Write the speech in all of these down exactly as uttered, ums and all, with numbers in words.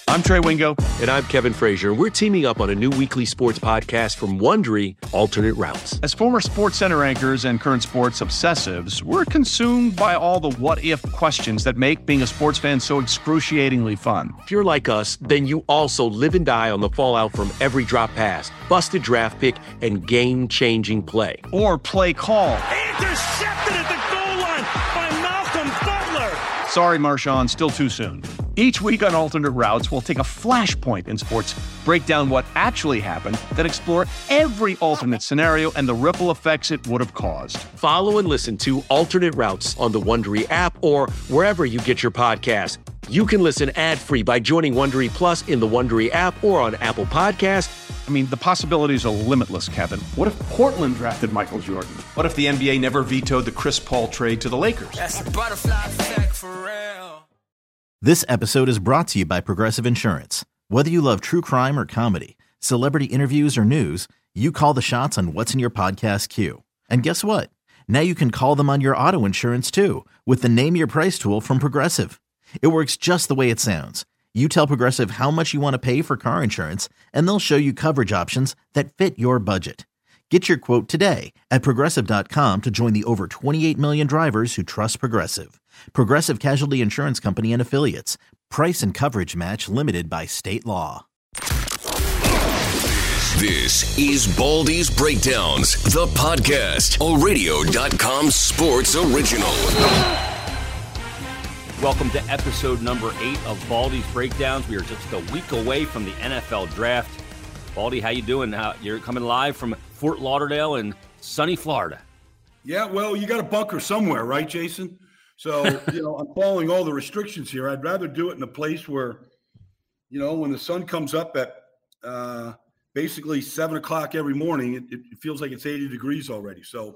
I'm Trey Wingo. And I'm Kevin Frazier. We're teaming up on a new weekly sports podcast from Wondery, Alternate Routes. As former Sports Center anchors and current sports obsessives, we're consumed by all the what-if questions that make being a sports fan so excruciatingly fun. If you're like us, then you also live and die on the fallout from every drop pass, busted draft pick, and game-changing play. Or play call. Intercepted at the goal line by Malcolm Butler. Sorry, Marshawn, still too soon. Each week on Alternate Routes, we'll take a flashpoint in sports, break down what actually happened, then explore every alternate scenario and the ripple effects it would have caused. Follow and listen to Alternate Routes on the Wondery app or wherever you get your podcasts. You can listen ad-free by joining Wondery Plus in the Wondery app or on Apple Podcasts. I mean, the possibilities are limitless, Kevin. What if Portland drafted Michael Jordan? What if the N B A never vetoed the Chris Paul trade to the Lakers? That's a butterfly effect for real. This episode is brought to you by Progressive Insurance. Whether you love true crime or comedy, celebrity interviews or news, you call the shots on what's in your podcast queue. And guess what? Now you can call them on your auto insurance too with the Name Your Price tool from Progressive. It works just the way it sounds. You tell Progressive how much you want to pay for car insurance, and they'll show you coverage options that fit your budget. Get your quote today at Progressive dot com to join the over twenty-eight million drivers who trust Progressive. Progressive Casualty Insurance Company and Affiliates. Price and coverage match limited by state law. This is Baldy's Breakdowns, the podcast, a radio dot com sports original. Welcome to episode number eight of Baldy's Breakdowns. We are just a week away from the N F L draft. Baldy, how you doing? How, you're coming live from Fort Lauderdale in sunny Florida. Yeah, well, you got a bunker somewhere, right, Jason? So, you know, I'm following all the restrictions here. I'd rather do it in a place where, you know, when the sun comes up at uh, basically seven o'clock every morning, it, it feels like it's eighty degrees already. So,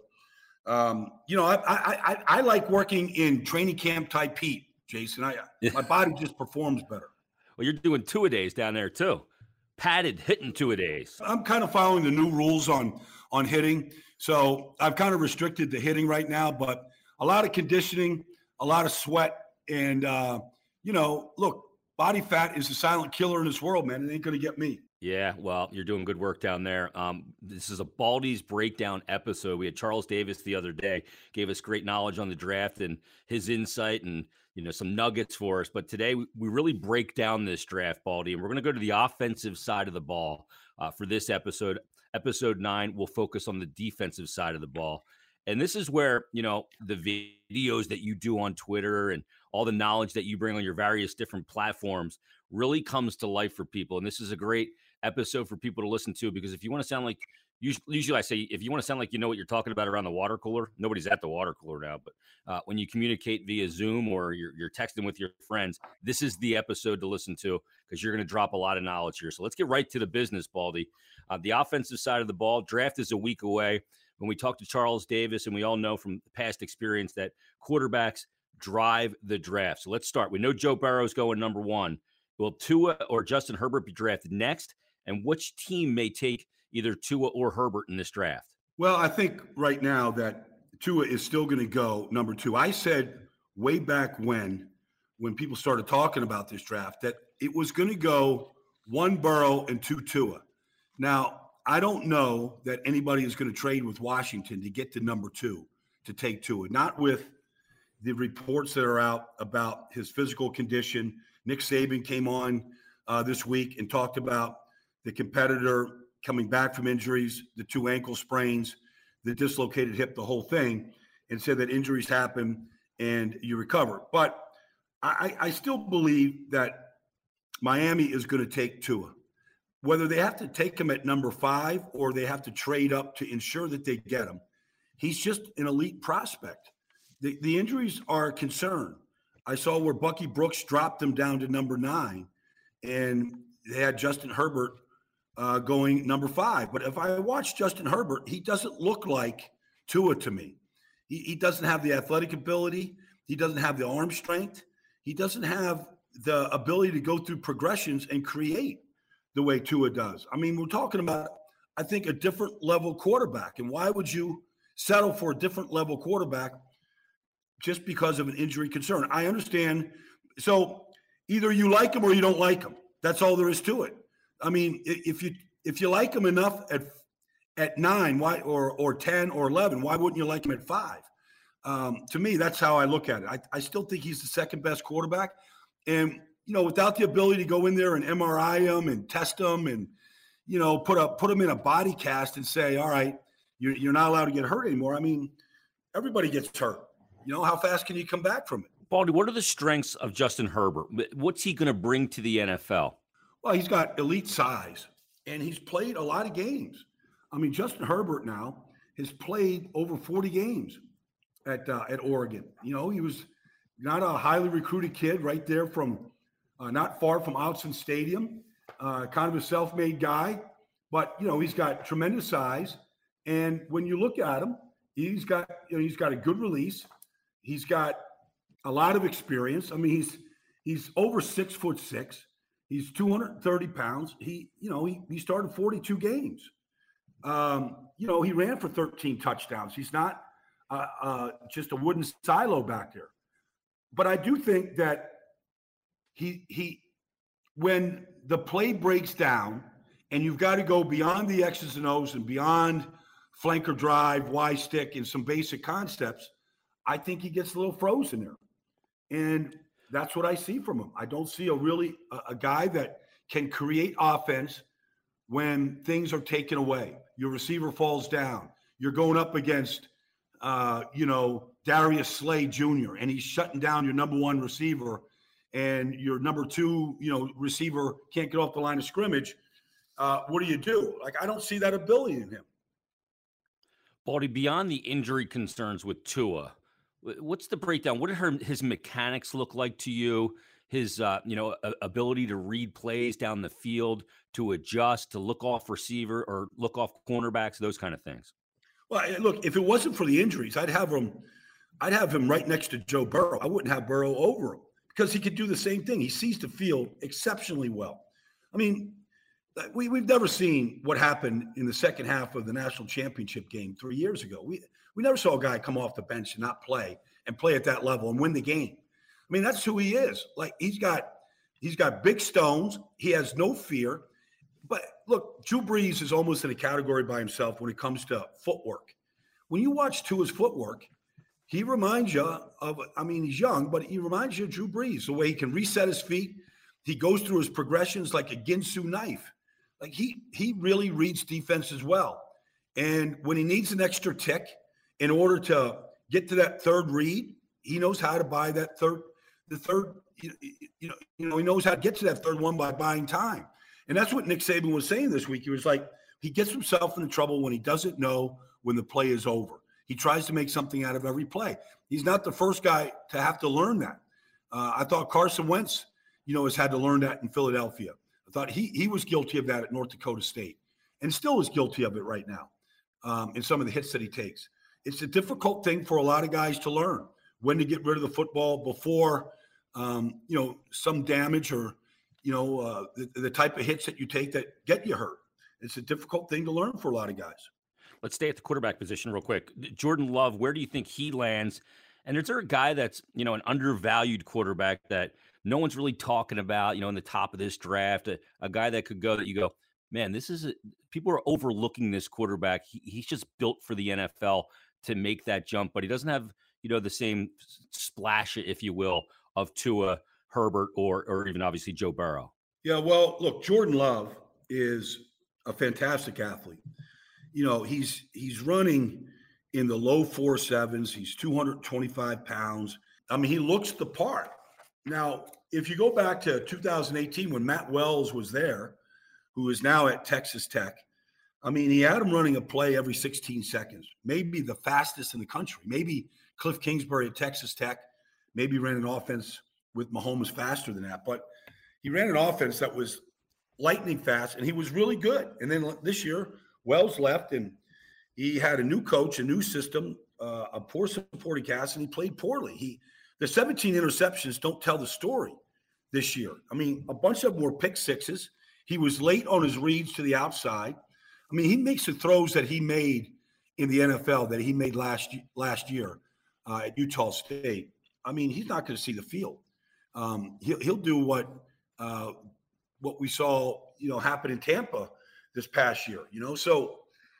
um, you know, I, I, I, I like working in training camp type heat, Jason. I My body just performs better. Well, you're doing two-a-days down there, too. Padded hitting two-a-days. I'm kind of following the new rules on, on hitting. So I've kind of restricted the hitting right now, but a lot of conditioning, a lot of sweat, and, uh, you know, look, body fat is a silent killer in this world, man. It ain't going to get me. Yeah, well, you're doing good work down there. Um, this is a Baldy's Breakdown episode. We had Charles Davis the other day, gave us great knowledge on the draft and his insight and, you know, some nuggets for us. But today we really break down this draft, Baldy, and we're going to go to the offensive side of the ball uh, for this episode. Episode nine, we'll focus on the defensive side of the ball. And this is where, you know, the videos that you do on Twitter and all the knowledge that you bring on your various different platforms really comes to life for people. And this is a great episode for people to listen to, because if you want to sound like, usually I say, if you want to sound like you know what you're talking about around the water cooler, nobody's at the water cooler now, but uh, when you communicate via Zoom or you're, you're texting with your friends, this is the episode to listen to, because you're going to drop a lot of knowledge here. So let's get right to the business, Baldy. Uh, the offensive side of the ball, draft is a week away. When we talk to Charles Davis, and we all know from past experience that quarterbacks drive the draft. So let's start. We know Joe Burrow's going number one. Will Tua or Justin Herbert be drafted next? And which team may take either Tua or Herbert in this draft? Well, I think right now that Tua is still going to go number two. I said way back when, when people started talking about this draft, that it was going to go one Burrow and two Tua. Now, I don't know that anybody is going to trade with Washington to get to number two, to take Tua, not with the reports that are out about his physical condition. Nick Saban came on uh, this week and talked about the competitor coming back from injuries, the two ankle sprains, the dislocated hip, the whole thing, and said that injuries happen and you recover. But I, I still believe that Miami is going to take Tua. Whether they have to take him at number five or they have to trade up to ensure that they get him, he's just an elite prospect. The, the injuries are a concern. I saw where Bucky Brooks dropped him down to number nine, and they had Justin Herbert uh, going number five. But if I watch Justin Herbert, he doesn't look like Tua to me. He, he doesn't have the athletic ability. He doesn't have the arm strength. He doesn't have the ability to go through progressions and create the way Tua does. I mean, we're talking about, I think, a different level quarterback. And why would you settle for a different level quarterback just because of an injury concern? I understand. So either you like him or you don't like him. That's all there is to it. I mean, if you if you like him enough at at nine, why or or ten or eleven, why wouldn't you like him at five? Um, to me, that's how I look at it. I, I still think he's the second best quarterback, and you know, without the ability to go in there and M R I him and test him and you know put a put him in a body cast and say, all right, you're you're not allowed to get hurt anymore. I mean, everybody gets hurt. You know, how fast can you come back from it? Baldy, what are the strengths of Justin Herbert? What's he going to bring to the N F L? Well, he's got elite size, and he's played a lot of games. I mean, Justin Herbert now has played over forty games at uh, at Oregon. You know, he was not a highly recruited kid right there from uh, not far from Autzen Stadium, uh, kind of a self-made guy. But, you know, he's got tremendous size. And when you look at him, he's got, you know, he's got a good release. He's got a lot of experience. I mean, he's he's over six foot six. He's two hundred thirty pounds. He, you know, he, he started forty-two games. Um, you know, he ran for thirteen touchdowns. He's not uh, uh, just a wooden silo back there. But I do think that he he when the play breaks down and you've got to go beyond the X's and O's and beyond flanker drive, Y stick, and some basic concepts, I think he gets a little frozen there. And that's what I see from him. I don't see a really a, a guy that can create offense when things are taken away. Your receiver falls down. You're going up against, uh, you know, Darius Slay Junior, and he's shutting down your number one receiver, and your number two, you know, receiver can't get off the line of scrimmage. Uh, what do you do? Like, I don't see that ability in him. Baldy, beyond the injury concerns with Tua, what's the breakdown? What did her, his mechanics look like to you? His, uh, you know, ability to read plays down the field, to adjust, to look off receiver or look off cornerbacks, those kind of things. Well, look, if it wasn't for the injuries, I'd have him, I'd have him right next to Joe Burrow. I wouldn't have Burrow over him because he could do the same thing. He sees the field exceptionally well. I mean, we we've never seen what happened in the second half of the national championship game three years ago. We we never saw a guy come off the bench and not play and play at that level and win the game. I mean, that's who he is. Like, he's got he's got big stones. He has no fear. But look, Drew Brees is almost in a category by himself when it comes to footwork. When you watch Tua's footwork, he reminds you of, I mean, he's young, but he reminds you of Drew Brees, the way he can reset his feet. He goes through his progressions like a Ginsu knife. Like, he he really reads defenses well. And when he needs an extra tick in order to get to that third read, he knows how to buy that third, the third, you know, you know, he knows how to get to that third one by buying time. And that's what Nick Saban was saying this week. He was like, he gets himself into trouble when he doesn't know when the play is over. He tries to make something out of every play. He's not the first guy to have to learn that. Uh, I thought Carson Wentz, you know, has had to learn that in Philadelphia. I thought he he was guilty of that at North Dakota State and still is guilty of it right now um, in some of the hits that he takes. It's a difficult thing for a lot of guys to learn when to get rid of the football before, um, you know, some damage or, you know, uh, the, the type of hits that you take that get you hurt. It's a difficult thing to learn for a lot of guys. Let's stay at the quarterback position real quick. Jordan Love, where do you think he lands? And is there a guy that's, you know, an undervalued quarterback that no one's really talking about, you know, in the top of this draft, a, a guy that could go that you go, man, this is, a, people are overlooking this quarterback. He, he's just built for the N F L to make that jump, but he doesn't have, you know, the same splash, if you will, of Tua, Herbert, or or even obviously Joe Burrow. Yeah, well, look, Jordan Love is a fantastic athlete. You know, he's he's running in the low four sevens. He's two hundred twenty-five pounds. I mean, he looks the part. Now, if you go back to two thousand eighteen when Matt Wells was there, who is now at Texas Tech, I mean, he had him running a play every sixteen seconds, maybe the fastest in the country. Maybe Cliff Kingsbury at Texas Tech maybe ran an offense with Mahomes faster than that. But he ran an offense that was lightning fast, and he was really good. And then this year, Wells left, and he had a new coach, a new system, uh, a poor supporting cast, and he played poorly. He the seventeen interceptions don't tell the story this year. I mean, a bunch of them were pick sixes. He was late on his reads to the outside. I mean, he makes the throws that he made in the N F L that he made last last year uh, at Utah State. I mean, he's not going to see the field. Um, he'll, he'll do what uh, what we saw, you know, happen in Tampa this past year, you know? So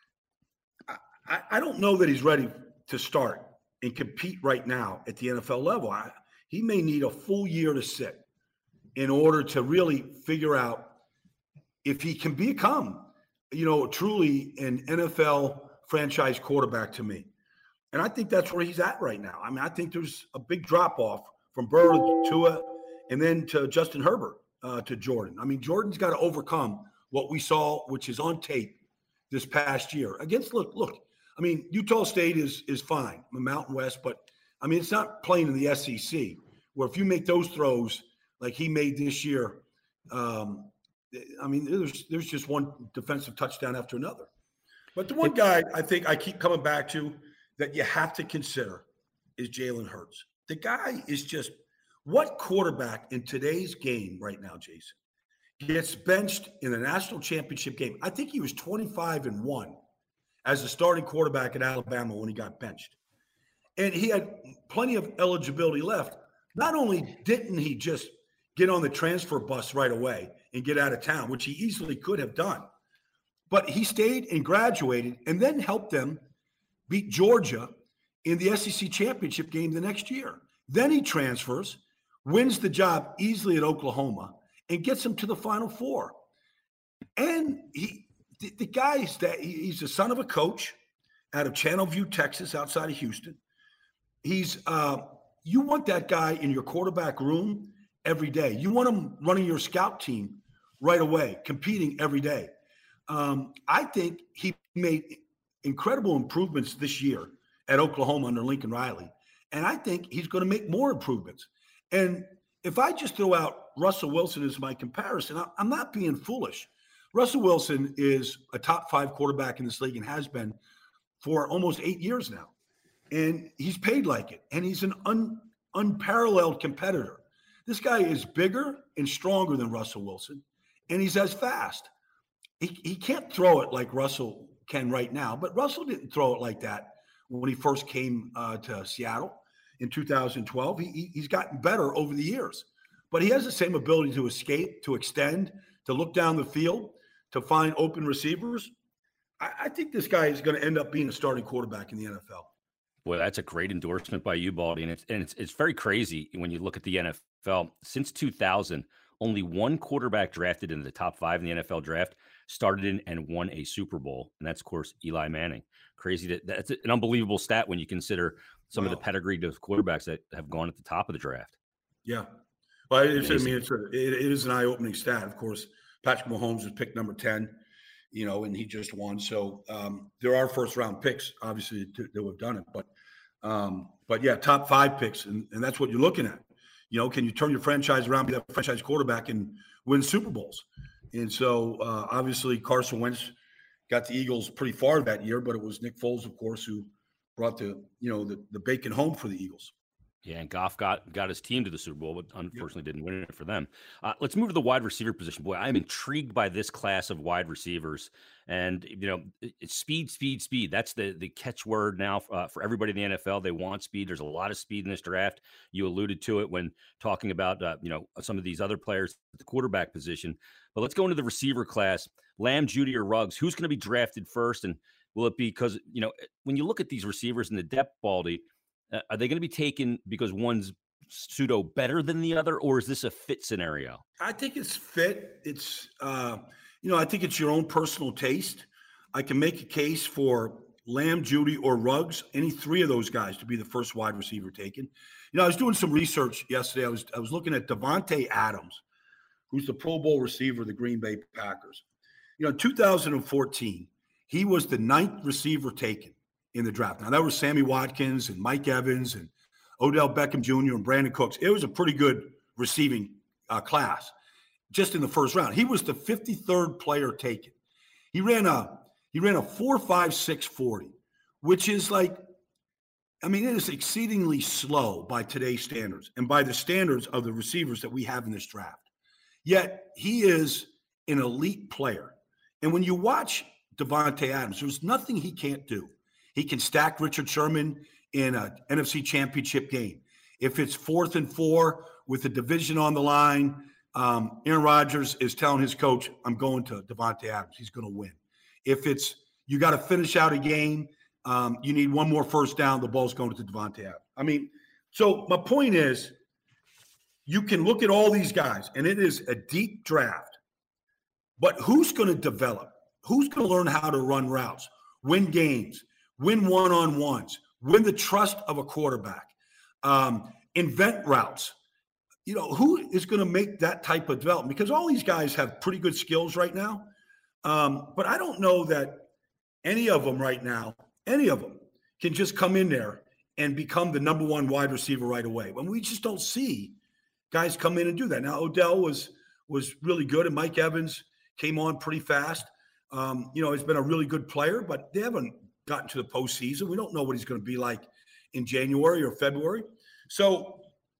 I, I don't know that he's ready to start and compete right now at the N F L level. I, he may need a full year to sit in order to really figure out if he can become, you know, truly an N F L franchise quarterback to me. And I think that's where he's at right now. I mean, I think there's a big drop-off from Burrow to Tua and then to Justin Herbert uh, to Jordan. I mean, Jordan's got to overcome what we saw, which is on tape this past year. Against, look, look, I mean, Utah State is is fine, the Mountain West, but, I mean, it's not playing in the S E C, where if you make those throws like he made this year, um, I mean, there's there's just one defensive touchdown after another. But the one guy I think I keep coming back to that you have to consider is Jalen Hurts. The guy is just – what quarterback in today's game right now, Jason, gets benched in a national championship game? I think he was twenty-five and one as a starting quarterback at Alabama when he got benched. And he had plenty of eligibility left. Not only didn't he just get on the transfer bus right away and get out of town, which he easily could have done, but he stayed and graduated and then helped them beat Georgia in the S E C championship game the next year. Then he transfers, wins the job easily at Oklahoma, and gets them to the Final Four. And he, the, the guy is that he's the son of a coach out of Channelview, Texas, outside of Houston. He's uh, you want that guy in your quarterback room every day. You want him running your scout team right away, competing every day. Um, I think he made incredible improvements this year at Oklahoma under Lincoln Riley. And I think he's going to make more improvements. And if I just throw out Russell Wilson as my comparison, I'm not being foolish. Russell Wilson is a top five quarterback in this league and has been for almost eight years now. And he's paid like it. And he's an un, unparalleled competitor. This guy is bigger and stronger than Russell Wilson. And he's as fast. He, he can't throw it like Russell can right now. But Russell didn't throw it like that when he first came uh, to Seattle in two thousand twelve. He, he, he's gotten better over the years. But he has the same ability to escape, to extend, to look down the field, to find open receivers. I, I think this guy is going to end up being a starting quarterback in the N F L. Well, that's a great endorsement by you, Baldy. And it's and it's it's very crazy when you look at the N F L. Since two thousand, only one quarterback drafted in the top five in the N F L draft started in and won a Super Bowl. And that's, of course, Eli Manning. Crazy. That, that's an unbelievable stat when you consider some wow. of the pedigree of quarterbacks that have gone at the top of the draft. Yeah. Well, it's, I mean, it's a, it, it is an eye-opening stat. Of course, Patrick Mahomes was picked number ten, you know, and he just won. So um, there are first-round picks, obviously, to, that have done it. But, um, but yeah, top five picks, and, and that's what you're looking at. You know, can you turn your franchise around, be that franchise quarterback, and win Super Bowls? And so, uh, obviously, Carson Wentz got the Eagles pretty far that year, but it was Nick Foles, of course, who brought the, you know, the, the bacon home for the Eagles. Yeah, and Goff got got his team to the Super Bowl, but unfortunately yep. didn't win it for them. Uh, let's move to the wide receiver position. Boy, I'm intrigued by this class of wide receivers. And, you know, it's speed, speed, speed. That's the the catchword now uh, for everybody in the N F L. They want speed. There's a lot of speed in this draft. You alluded to it when talking about, uh, you know, some of these other players at the quarterback position. But let's go into the receiver class. Lamb, Judy, or Ruggs, who's going to be drafted first? And will it be because, you know, when you look at these receivers in the depth, Baldy, Uh, are they going to be taken because one's pseudo better than the other, or is this a fit scenario? I think it's fit. It's, uh, you know, I think it's your own personal taste. I can make a case for Lamb, Judy, or Ruggs, any three of those guys to be the first wide receiver taken. You know, I was doing some research yesterday. I was I was looking at Davante Adams, who's the Pro Bowl receiver of the Green Bay Packers. You know, in two thousand fourteen, he was the ninth receiver taken in the draft. Now, that was Sammy Watkins and Mike Evans and Odell Beckham Junior and Brandon Cooks. It was a pretty good receiving uh, class just in the first round. He was the fifty-third player taken. He ran a he ran a four five six forty, which is like, I mean, it is exceedingly slow by today's standards and by the standards of the receivers that we have in this draft. Yet he is an elite player. And when you watch Davante Adams, there's nothing he can't do. He can stack Richard Sherman in an N F C championship game. If it's fourth and four with the division on the line, Um, Aaron Rodgers is telling his coach, I'm going to Davante Adams. He's going to win. If it's you got to finish out a game, um, you need one more first down, the ball's going to Davante Adams. I mean, so my point is, you can look at all these guys, and it is a deep draft. But who's going to develop? Who's going to learn how to run routes, win games, win one-on-ones, win the trust of a quarterback, um, invent routes? You know, who is going to make that type of development? Because all these guys have pretty good skills right now. Um, but I don't know that any of them right now, any of them can just come in there and become the number one wide receiver right away. When we just don't see guys come in and do that. Now, Odell was was really good, and Mike Evans came on pretty fast. Um, you know, he's been a really good player, but they haven't gotten to the postseason. We don't know what he's going to be like in January or February. So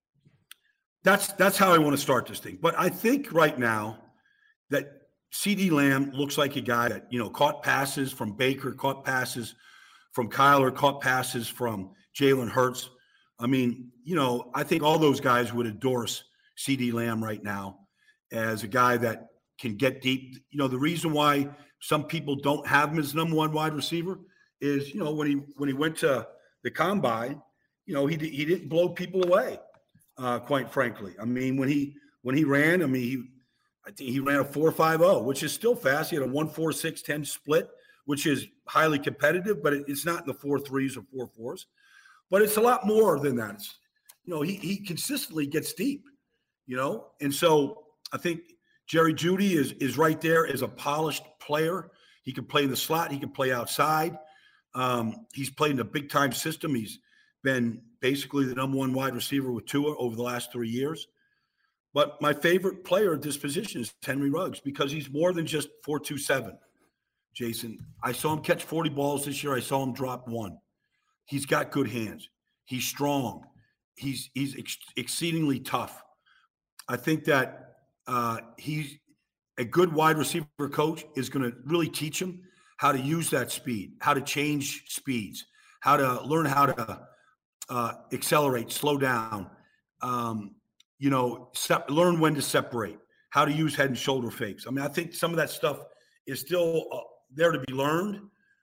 that's that's how I want to start this thing. But I think right now that CeeDee Lamb looks like a guy that, you know, caught passes from Baker, caught passes from Kyler, caught passes from Jalen Hurts. I mean, you know, I think all those guys would endorse CeeDee Lamb right now as a guy that can get deep. You know, the reason why some people don't have him as number one wide receiver is, you know, when he when he went to the combine, you know, he he didn't blow people away, uh, quite frankly. I mean, when he when he ran, I mean, he I think he ran a four five oh, which is still fast. He had a one four six ten split, which is highly competitive, but it, it's not in the four threes or four fours. But it's a lot more than that. It's, you know, he he consistently gets deep, you know, and so I think Jerry Jeudy is is right there as a polished player. He can play in the slot. He can play outside. Um, he's played in a big-time system. He's been basically the number one wide receiver with Tua over the last three years. But my favorite player at this position is Henry Ruggs because he's more than just four two seven, Jason. I saw him catch forty balls this year. I saw him drop one. He's got good hands. He's strong. He's he's ex- exceedingly tough. I think that uh, he's a good wide receiver coach is going to really teach him how to use that speed, how to change speeds, how to learn how to uh, accelerate, slow down, um, you know, se- learn when to separate, how to use head and shoulder fakes. I mean, I think some of that stuff is still uh, there to be learned,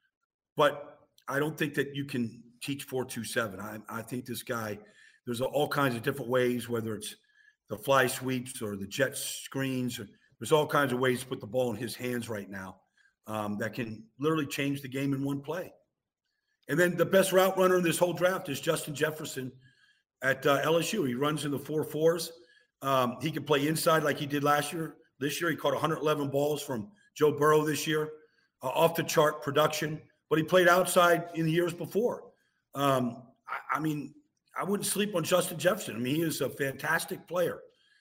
but I don't think that you can teach four two seven. I, I think this guy, there's all kinds of different ways, whether it's the fly sweeps or the jet screens. Or, there's all kinds of ways to put the ball in his hands right now um, that can literally change the game in one play. And then the best route runner in this whole draft is Justin Jefferson at uh, L S U. He runs in the four fours. Um, he can play inside like he did last year. This year he caught one hundred eleven balls from Joe Burrow this year. Uh, off the chart production. But he played outside in the years before. Um, I, I mean, I wouldn't sleep on Justin Jefferson. I mean, he is a fantastic player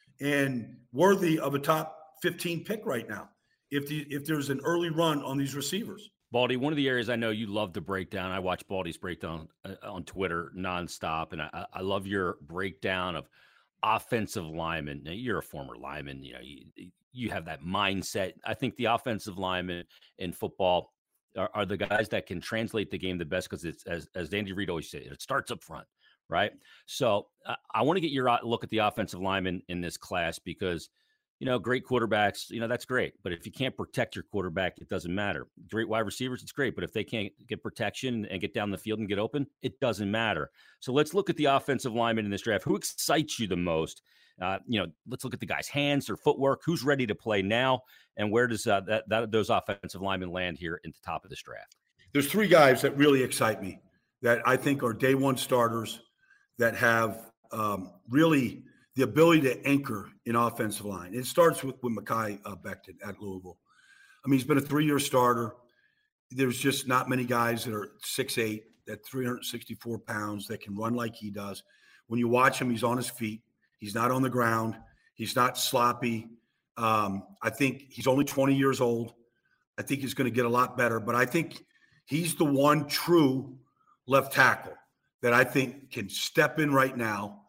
and worthy of a top fifteen pick right now if the if there's an early run on these receivers. Baldy, one of the areas I know you love to break down. I watch Baldy's breakdown uh, on Twitter nonstop, and I, I love your breakdown of offensive linemen. Now, you're a former lineman. You know, you, you have that mindset. I think the offensive linemen in football are, are the guys that can translate the game the best because it's, as, as Andy Reid always said, it starts up front, right? So uh, I want to get your look at the offensive linemen in this class because, you know, great quarterbacks, you know, that's great. But if you can't protect your quarterback, it doesn't matter. Great wide receivers, it's great. But if they can't get protection and get down the field and get open, it doesn't matter. So let's look at the offensive linemen in this draft. Who excites you the most? Uh, you know, let's look at the guy's hands, their footwork, who's ready to play now, and where does uh, that, that those offensive linemen land here at the top of this draft? There's three guys that really excite me that I think are day one starters that have um, really the ability to anchor in offensive line. It starts with, with Mekhi uh, Becton at Louisville. I mean, he's been a three-year starter. There's just not many guys that are six eight, that three hundred sixty-four pounds, that can run like he does. When you watch him, he's on his feet. He's not on the ground. He's not sloppy. Um, I think he's only twenty years old. I think he's going to get a lot better. But I think he's the one true left tackle that I think can step in right now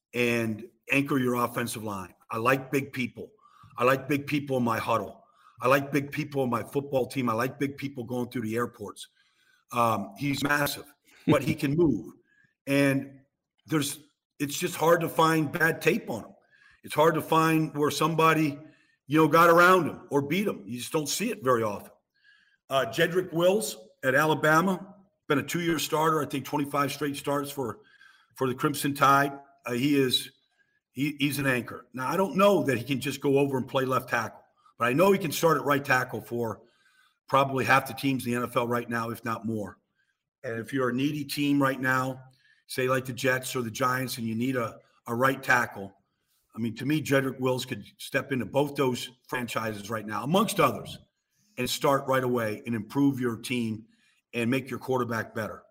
and anchor your offensive line. I like big people. I like big people in my huddle. I like big people in my football team. I like big people going through the airports. Um, he's massive, but he can move. And there's – it's just hard to find bad tape on him. It's hard to find where somebody, you know, got around him or beat him. You just don't see it very often. Uh, Jedrick Wills at Alabama, been a two-year starter. I think twenty-five straight starts for, for the Crimson Tide. Uh, he is he, he's an anchor. Now, I don't know that he can just go over and play left tackle, but I know he can start at right tackle for probably half the teams in the N F L right now, if not more. And if you're a needy team right now, say like the Jets or the Giants, and you need a, a right tackle, I mean, to me, Jedrick Wills could step into both those franchises right now, amongst others, and start right away and improve your team and make your quarterback better.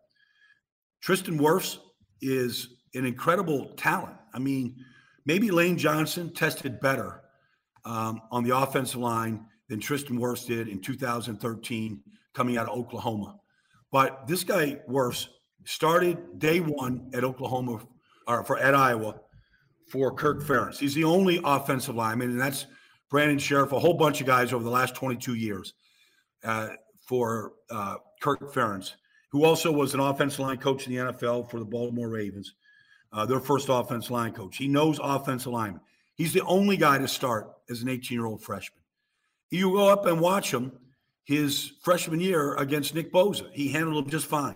Tristan Wirfs is an incredible talent. I mean, maybe Lane Johnson tested better um, on the offensive line than Tristan Wirfs did in two thousand thirteen coming out of Oklahoma. But this guy, Wirfs, started day one at Oklahoma, or for at Iowa, for Kirk Ferentz. He's the only offensive lineman, and that's Brandon Sheriff, a whole bunch of guys over the last twenty-two years uh, for uh, Kirk Ferentz, who also was an offensive line coach in the N F L for the Baltimore Ravens, uh, their first offensive line coach. He knows offensive linemen. He's the only guy to start as an eighteen-year-old freshman. You go up and watch him his freshman year against Nick Bosa. He handled him just fine.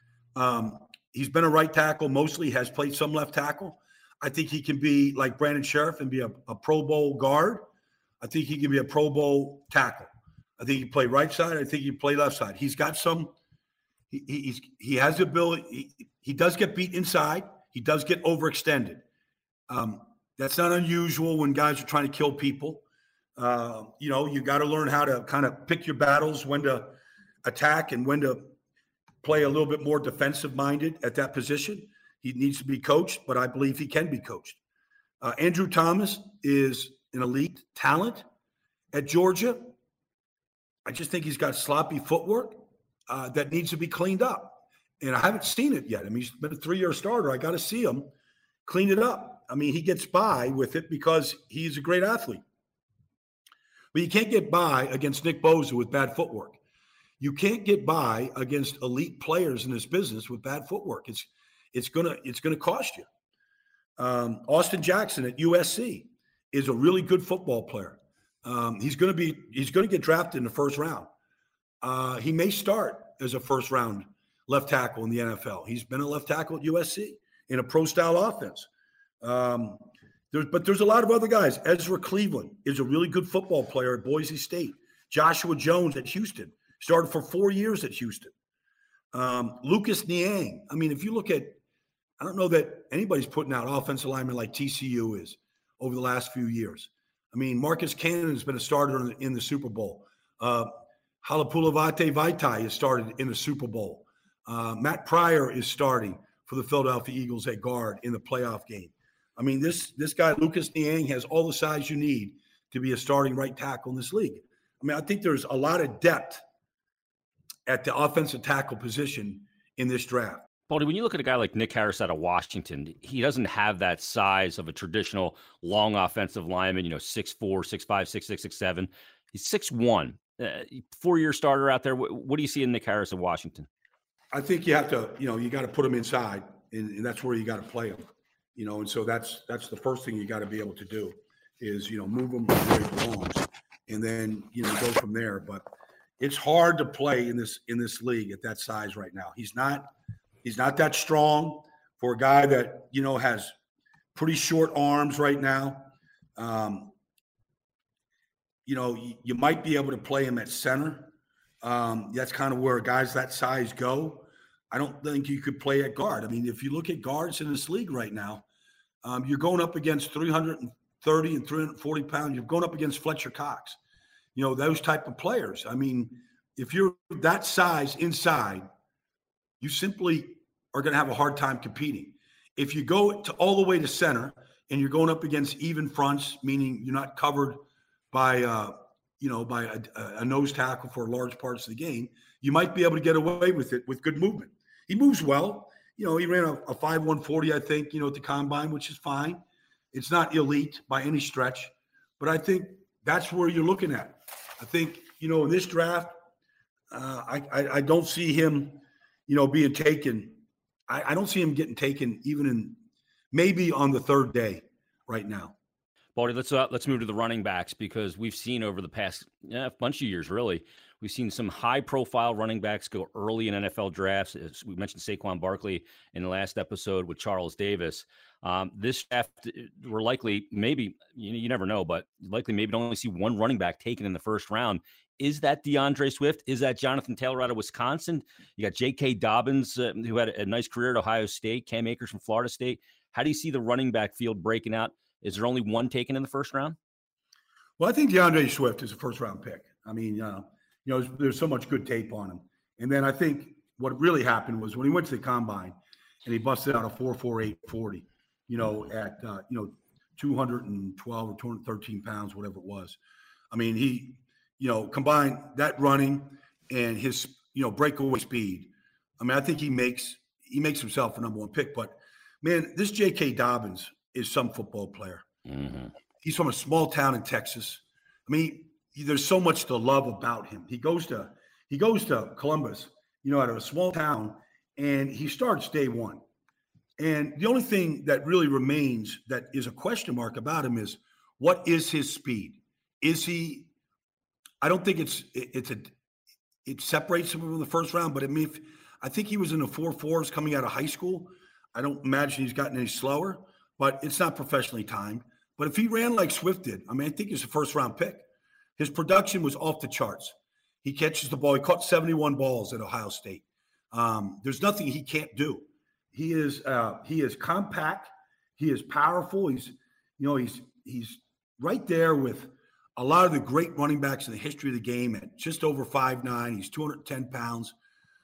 Um, he's been a right tackle, mostly has played some left tackle. I think he can be like Brandon Sheriff and be a, a Pro Bowl guard. I think he can be a Pro Bowl tackle. I think he can play right side. I think he can play left side. He's got some he, – he's, he has the ability he, – he does get beat inside. He does get overextended. Um, that's not unusual when guys are trying to kill people. Uh, you know, you got to learn how to kind of pick your battles, when to attack and when to play a little bit more defensive-minded at that position. He needs to be coached, but I believe he can be coached. Uh, Andrew Thomas is an elite talent at Georgia. I just think he's got sloppy footwork uh, that needs to be cleaned up. And I haven't seen it yet. I mean, he's been a three-year starter. I got to see him clean it up. I mean, he gets by with it because he's a great athlete. But you can't get by against Nick Bosa with bad footwork. You can't get by against elite players in this business with bad footwork. It's it's gonna it's gonna cost you. Um, Austin Jackson at U S C is a really good football player. Um, he's gonna be he's gonna get drafted in the first round. Uh, he may start as a first round left tackle in the N F L. He's been a left tackle at U S C in a pro style offense. Um, There's, but there's a lot of other guys. Ezra Cleveland is a really good football player at Boise State. Joshua Jones at Houston started for four years at Houston. Um, Lucas Niang. I mean, if you look at, I don't know that anybody's putting out offensive linemen like T C U is over the last few years. I mean, Marcus Cannon has been a starter in the, in the Super Bowl. Uh, Halapulavate Vaitai has started in the Super Bowl. Uh, Matt Pryor is starting for the Philadelphia Eagles at guard in the playoff game. I mean, this this guy, Lucas Niang, has all the size you need to be a starting right tackle in this league. I mean, I think there's a lot of depth at the offensive tackle position in this draft. Baldy, when you look at a guy like Nick Harris out of Washington, he doesn't have that size of a traditional long offensive lineman, you know, six four, six five, six six, six seven. He's six one, uh, four-year starter out there. What, what do you see in Nick Harris in Washington? I think you have to, you know, you got to put him inside, and, and that's where you got to play him. You know, and so that's that's the first thing you got to be able to do is, you know, move him where he belongs, and then, you know, go from there. But it's hard to play in this in this league at that size right now. He's not he's not that strong for a guy that, you know, has pretty short arms right now. Um, you know, you, you might be able to play him at center. Um, that's kind of where guys that size go. I don't think you could play at guard. I mean, if you look at guards in this league right now, um, you're going up against three thirty and three forty pounds. You're going up against Fletcher Cox, you know, those type of players. I mean, if you're that size inside, you simply are going to have a hard time competing. If you go to all the way to center and you're going up against even fronts, meaning you're not covered by, uh, you know, by a, a nose tackle for large parts of the game, you might be able to get away with it with good movement. He moves well. You know, he ran a, a five one forty, I think, you know, at the combine, which is fine. It's not elite by any stretch, but I think that's where you're looking at. I think, you know, in this draft, uh, I, I I don't see him, you know, being taken. I, I don't see him getting taken even in maybe on the third day right now. Baldy, let's uh, let's move to the running backs, because we've seen over the past yeah, bunch of years, really, we've seen some high-profile running backs go early in N F L drafts. As we mentioned Saquon Barkley in the last episode with Charles Davis. Um, this draft, we're likely, maybe, you, you never know, but likely maybe don't only see one running back taken in the first round. Is that DeAndre Swift? Is that Jonathan Taylor out of Wisconsin? You got J K. Dobbins, uh, who had a, a nice career at Ohio State, Cam Akers from Florida State. How do you see the running back field breaking out? Is there only one taken in the first round? Well, I think DeAndre Swift is a first-round pick. I mean, uh, you know, there's, there's so much good tape on him. And then I think what really happened was when he went to the combine and he busted out a four four eight forty, you know, at, uh, you know, two hundred twelve or two hundred thirteen pounds, whatever it was. I mean, he, you know, combined that running and his, you know, breakaway speed. I mean, I think he makes he makes himself a number one pick. But, man, this J K. Dobbins is some football player. Mm-hmm. He's from a small town in Texas. I mean, there's so much to love about him. He goes to he goes to Columbus, you know, out of a small town, and he starts day one. And the only thing that really remains that is a question mark about him is, what is his speed? Is he – I don't think it's it's a it separates him from the first round, but I mean, if, I think he was in the four fours coming out of high school. I don't imagine he's gotten any slower, but it's not professionally timed. But if he ran like Swift did, I mean, I think he's a first-round pick. His production was off the charts. He catches the ball. He caught seventy-one balls at Ohio State. Um, there's nothing he can't do. He is uh, he is compact. He is powerful. He's you know he's he's right there with a lot of the great running backs in the history of the game at just over five nine. He's two hundred ten pounds.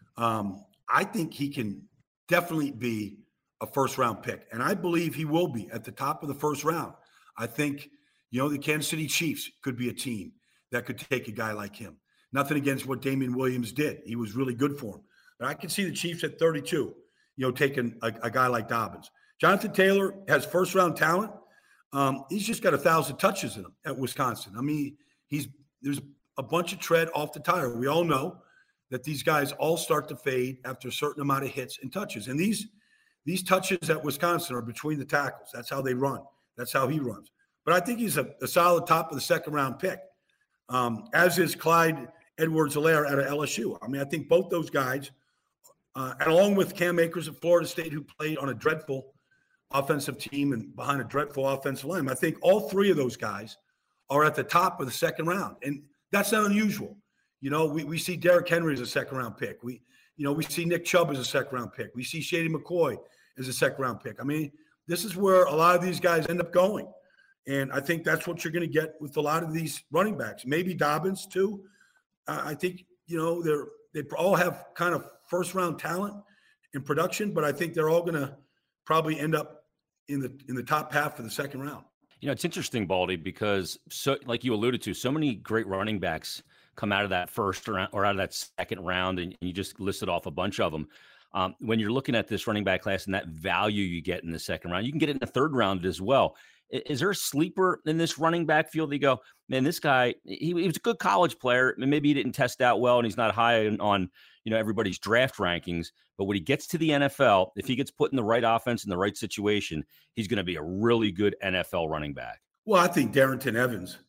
Um, I think he can definitely be a first-round pick, and I believe he will be at the top of the first round. I think, you know, the Kansas City Chiefs could be a team that could take a guy like him. Nothing against what Damian Williams did. He was really good for him. But I can see the Chiefs at thirty-two, you know, taking a, a guy like Dobbins. Jonathan Taylor has first-round talent. Um, he's just got a thousand touches in him at Wisconsin. I mean, he's there's a bunch of tread off the tire. We all know that these guys all start to fade after a certain amount of hits and touches. And these these touches at Wisconsin are between the tackles. That's how they run. That's how he runs. But I think he's a, a solid top of the second-round pick, um, as is Clyde Edwards-Helaire out of L S U. I mean, I think both those guys, uh, and along with Cam Akers of Florida State, who played on a dreadful offensive team and behind a dreadful offensive line, I think all three of those guys are at the top of the second round. And that's not unusual. You know, we, we see Derrick Henry as a second-round pick. We, you know, we see Nick Chubb as a second-round pick. We see Shady McCoy as a second-round pick. I mean, this is where a lot of these guys end up going. And I think that's what you're going to get with a lot of these running backs. Maybe Dobbins, too. Uh, I think, you know, they're they all have kind of first-round talent in production, but I think they're all going to probably end up in the in the top half of the second round. You know, it's interesting, Baldy, because so like you alluded to, so many great running backs come out of that first round or out of that second round, and you just listed off a bunch of them. Um, when you're looking at this running back class and that value you get in the second round, you can get it in the third round as well. Is there a sleeper in this running back field? They go, man, this guy, he, he was a good college player. Maybe he didn't test out well and he's not high on, on, you know, everybody's draft rankings. But when he gets to the N F L, if he gets put in the right offense in the right situation, he's going to be a really good N F L running back. Well, I think Darrington Evans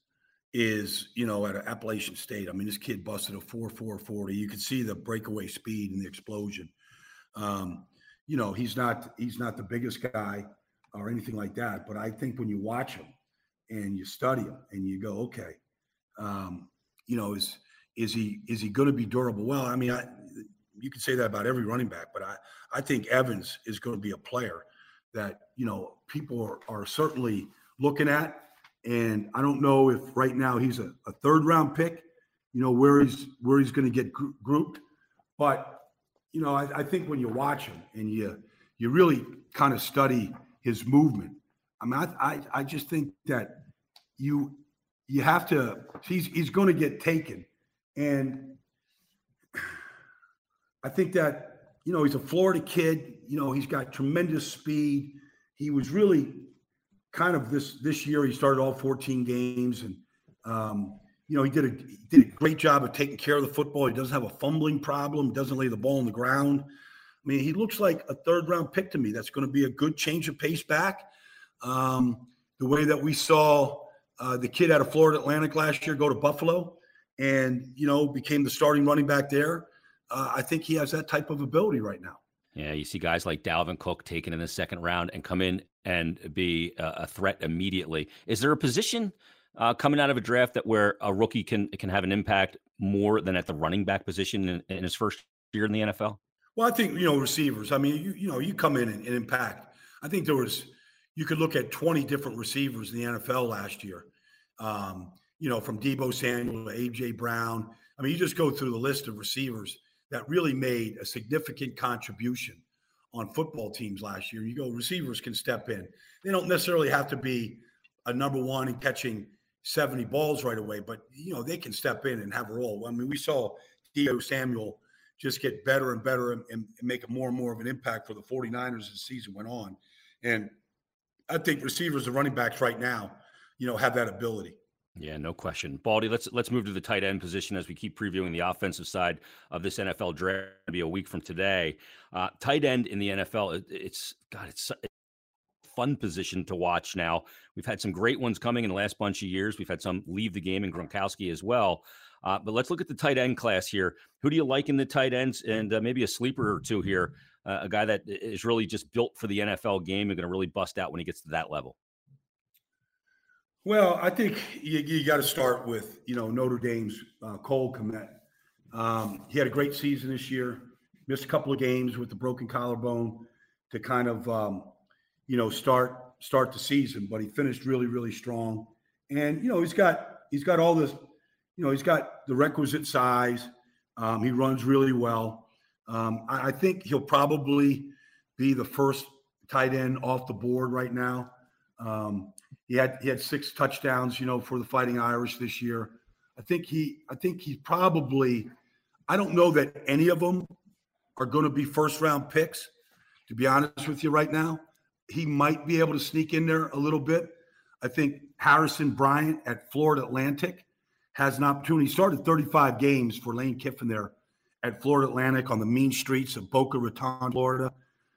is, you know, at Appalachian State. I mean, this kid busted a four four forty. You can see the breakaway speed and the explosion. Um, you know, he's not he's not the biggest guy or anything like that. But I think when you watch him and you study him and you go, okay, um, you know, is is he is he going to be durable? Well, I mean, I, you can say that about every running back, but I, I think Evans is going to be a player that, you know, people are, are certainly looking at. And I don't know if right now he's a, a third round pick, you know, where he's where he's going to get gr- grouped. But, you know, I, I think when you watch him and you you really kind of study his movement, I mean, I, I I just think that you you have to he's he's going to get taken. And I think that, you know, he's a Florida kid. You know, he's got tremendous speed. He was really kind of this this year. He started all fourteen games, and um, you know, he did a he did a great job of taking care of the football. He doesn't have a fumbling problem. Doesn't lay the ball on the ground. I mean, he looks like a third round pick to me. That's going to be a good change of pace back. Um, the way that we saw uh, the kid out of Florida Atlantic last year go to Buffalo and, you know, became the starting running back there. Uh, I think he has that type of ability right now. Yeah, you see guys like Dalvin Cook taken in the second round and come in and be a, a threat immediately. Is there a position uh, coming out of a draft that where a rookie can can have an impact more than at the running back position in, in his first year in the N F L? Well, I think, you know, receivers. I mean, you you know, you come in and, and impact. I think there was, you could look at twenty different receivers in the N F L last year. Um, you know, from Deebo Samuel to A J Brown. I mean, you just go through the list of receivers that really made a significant contribution on football teams last year. You go, receivers can step in. They don't necessarily have to be a number one and catching seventy balls right away, but, you know, they can step in and have a role. I mean, we saw Deebo Samuel just get better and better and, and make more and more of an impact for the 49ers as the season went on. And I think receivers and running backs right now, you know, have that ability. Yeah, no question. Baldy, let's let's move to the tight end position as we keep previewing the offensive side of this N F L draft. It'll be a week from today. Uh, tight end in the N F L, it, it's God, it's a fun position to watch now. We've had some great ones coming in the last bunch of years. We've had some leave the game in Gronkowski as well. Uh, but let's look at the tight end class here. Who do you like in the tight ends, and uh, maybe a sleeper or two here? Uh, a guy that is really just built for the N F L game and going to really bust out when he gets to that level. Well, I think you, you got to start with, you know, Notre Dame's uh, Cole Kmet. Um, he had a great season this year, missed a couple of games with the broken collarbone to kind of, um, you know, start start the season, but he finished really, really strong. And, you know, he's got he's got all this, you know, he's got the requisite size. Um, he runs really well. Um, I, I think he'll probably be the first tight end off the board right now. Um, He had he had six touchdowns, you know, for the Fighting Irish this year. I think he I think he's probably I don't know that any of them are going to be first round picks, to be honest with you right now. He might be able to sneak in there a little bit. I think Harrison Bryant at Florida Atlantic has an opportunity. He started thirty-five games for Lane Kiffin there at Florida Atlantic on the mean streets of Boca Raton, Florida.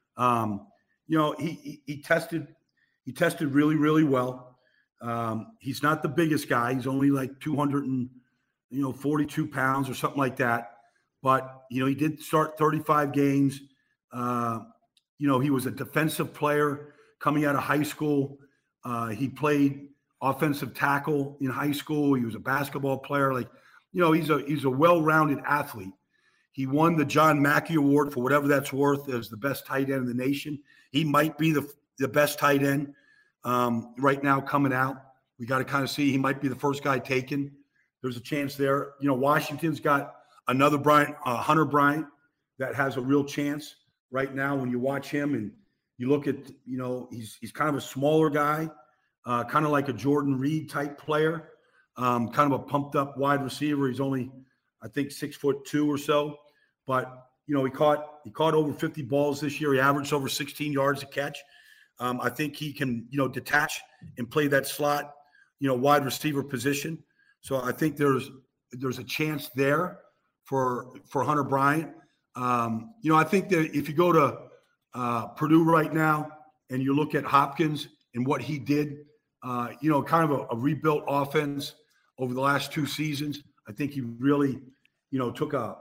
Um, you know, he, he he tested He tested really, really well. Um, he's not the biggest guy. He's only like two hundred and, you know, forty-two pounds or something like that. But, you know, he did start thirty-five games. Uh, you know, he was a defensive player coming out of high school. Uh, he played offensive tackle in high school. He was a basketball player. Like, you know, he's a he's a well-rounded athlete. He won the John Mackey Award, for whatever that's worth, as the best tight end in the nation. He might be the the best tight end um, right now coming out. We got to kind of see. He might be the first guy taken. There's a chance there. You know, Washington's got another Bryant, uh, Hunter Bryant, that has a real chance right now. When you watch him and you look at, you know, he's he's kind of a smaller guy, uh, kind of like a Jordan Reed type player, um, kind of a pumped up wide receiver. He's only, I think, six foot two or so, but you know, he caught he caught over fifty balls this year. He averaged over sixteen yards a catch. Um, I think he can, you know, detach and play that slot, you know, wide receiver position. So I think there's there's a chance there for for Hunter Bryant. Um, you know, I think that if you go to uh, Purdue right now and you look at Hopkins and what he did, uh, you know, kind of a, a rebuilt offense over the last two seasons. I think he really, you know, took a,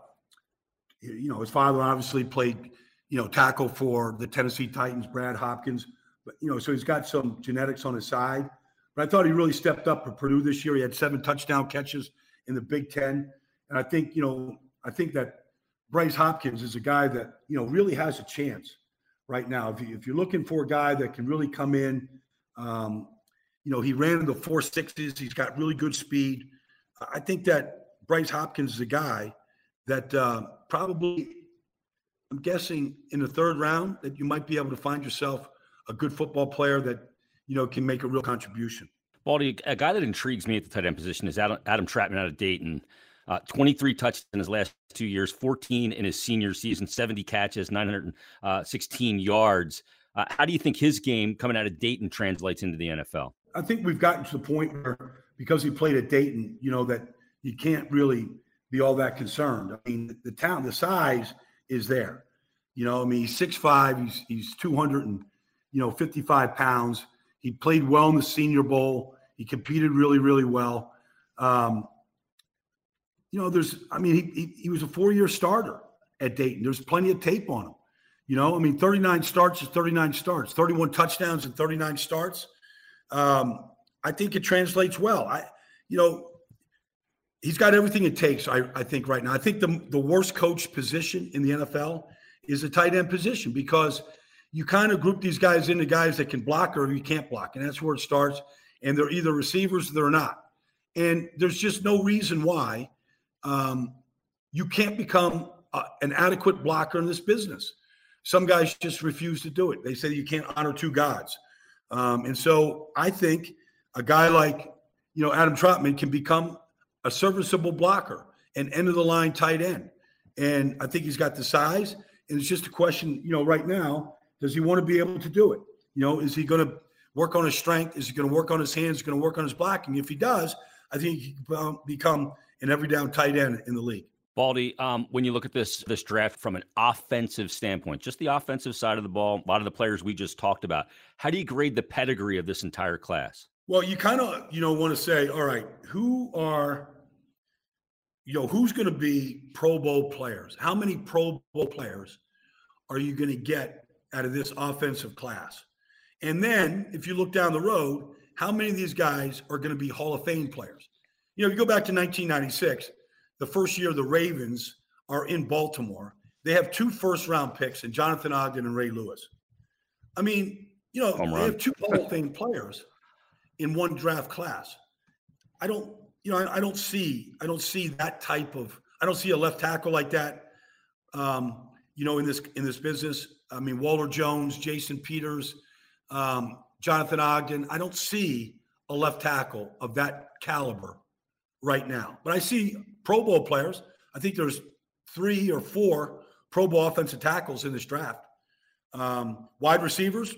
you know, his father obviously played, you know, tackle for the Tennessee Titans, Brad Hopkins. But, you know, so he's got some genetics on his side. But I thought he really stepped up for Purdue this year. He had seven touchdown catches in the Big Ten. And I think, you know, I think that Bryce Hopkins is a guy that, you know, really has a chance right now. If, you, if you're looking for a guy that can really come in, um, you know, he ran in the four sixes. He's got really good speed. I think that Bryce Hopkins is a guy that uh, probably, I'm guessing, in the third round that you might be able to find yourself a good football player that, you know, can make a real contribution. Baldy, a guy that intrigues me at the tight end position is Adam, Adam Trautman out of Dayton. Uh, twenty-three touchdowns in his last two years, fourteen in his senior season, seventy catches, nine hundred sixteen yards. Uh, how do you think his game coming out of Dayton translates into the N F L? I think we've gotten to the point where, because he played at Dayton, you know, that you can't really be all that concerned. I mean, the talent, the size is there. You know, I mean, he's six five, he's he's two hundred and, you know, fifty-five pounds. He played well in the Senior Bowl. He competed really, really well. Um, you know, there's, I mean, he, he he was a four-year starter at Dayton. There's plenty of tape on him. You know, I mean, thirty-nine starts is thirty-nine starts, thirty-one touchdowns and thirty-nine starts. Um, I think it translates well. I, you know, he's got everything it takes, I, I think, right now. I think the, the worst coach position in the N F L is the tight end position, because you kind of group these guys into guys that can block or you can't block, and that's where it starts. And they're either receivers or they're not. And there's just no reason why um, you can't become uh, an adequate blocker in this business. Some guys just refuse to do it. They say you can't honor two gods. Um, and so I think a guy like, you know, Adam Trautman can become a serviceable blocker, an end-of-the-line tight end. And I think he's got the size. And it's just a question, you know, right now, does he want to be able to do it? You know, is he going to work on his strength? Is he going to work on his hands? Is he going to work on his blocking? If he does, I think he can become an every down tight end in the league. Baldy, um, when you look at this this draft from an offensive standpoint, just the offensive side of the ball, a lot of the players we just talked about, how do you grade the pedigree of this entire class? Well, you kind of, you know, want to say, all right, who are, you know, who's going to be Pro Bowl players? How many Pro Bowl players are you going to get out of this offensive class? And then if you look down the road, how many of these guys are going to be Hall of Fame players? You know, if you go back to nineteen ninety-six, the first year the Ravens are in Baltimore, they have two first-round picks in Jonathan Ogden and Ray Lewis. I mean, you know, Home they run. have two Hall of Fame players in one draft class. I don't, you know, I, I don't see, I don't see that type of, I don't see a left tackle like that, um, you know, in this in this business. I mean, Waller Jones, Jason Peters, um, Jonathan Ogden. I don't see a left tackle of that caliber right now. But I see Pro Bowl players. I think there's three or four Pro Bowl offensive tackles in this draft. Um, wide receivers,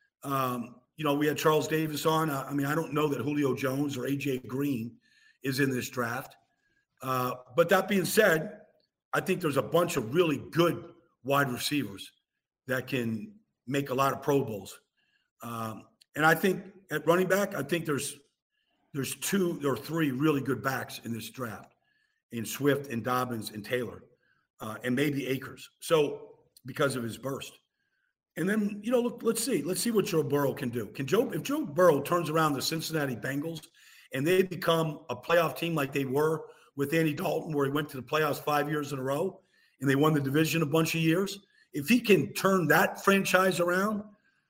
um, you know, we had Charles Davis on. I mean, I don't know that Julio Jones or A J Green is in this draft. Uh, but that being said, I think there's a bunch of really good wide receivers that can make a lot of Pro Bowls. Um, and I think at running back, I think there's there's two or three really good backs in this draft, in Swift and Dobbins and Taylor, uh, and maybe Akers. So because of his burst. And then, you know, look, let's see. Let's see what Joe Burrow can do. Can Joe, if Joe Burrow turns around the Cincinnati Bengals and they become a playoff team like they were with Andy Dalton, where he went to the playoffs five years in a row and they won the division a bunch of years, if he can turn that franchise around,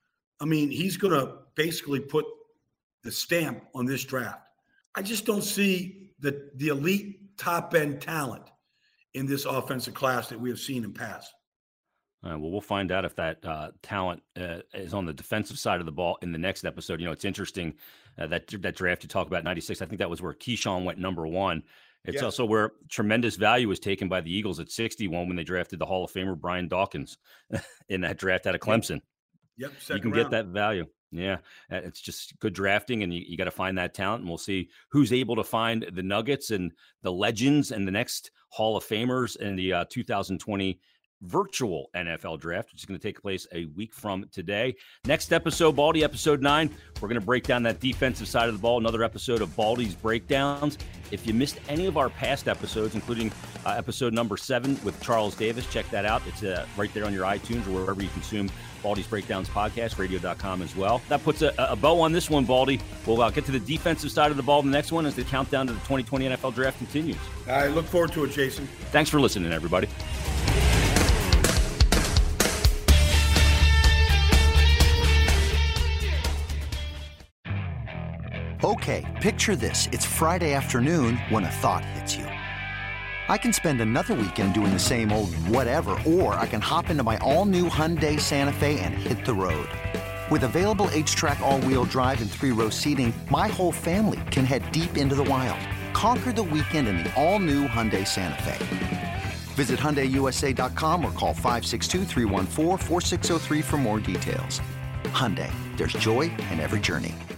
I mean, he's going to basically put the stamp on this draft. I just don't see the, the elite top-end talent in this offensive class that we have seen in past. All right, well, we'll find out if that uh, talent uh, is on the defensive side of the ball in the next episode. You know, it's interesting uh, that that draft you talk about, ninety-six. I think that was where Keyshawn went number one. It's yeah. also where tremendous value was taken by the Eagles at sixty-one when they drafted the Hall of Famer Brian Dawkins in that draft out of Clemson. Yep, you can round. get that value. Yeah, it's just good drafting, and you, you got to find that talent, and we'll see who's able to find the nuggets and the legends and the next Hall of Famers in the uh, two thousand twenty virtual N F L draft, which is going to take place a week from today. Next episode, Baldy, episode nine, we're going to break down that defensive side of the ball, another episode of Baldy's Breakdowns. If you missed any of our past episodes, including uh, episode number seven with Charles Davis, check that out. It's uh, right there on your iTunes or wherever you consume Baldy's Breakdowns podcast, radio dot com as well. That puts a, a bow on this one, Baldy. We'll uh, get to the defensive side of the ball in the next one as the countdown to the twenty twenty N F L draft continues. I look forward to it, Jason. Thanks for listening, everybody. Okay, picture this. It's Friday afternoon when a thought hits you. I can spend another weekend doing the same old whatever, or I can hop into my all-new Hyundai Santa Fe and hit the road. With available H-Track all-wheel drive and three-row seating, my whole family can head deep into the wild. Conquer the weekend in the all-new Hyundai Santa Fe. Visit Hyundai U S A dot com or call five six two, three one four, four six zero three for more details. Hyundai, there's joy in every journey.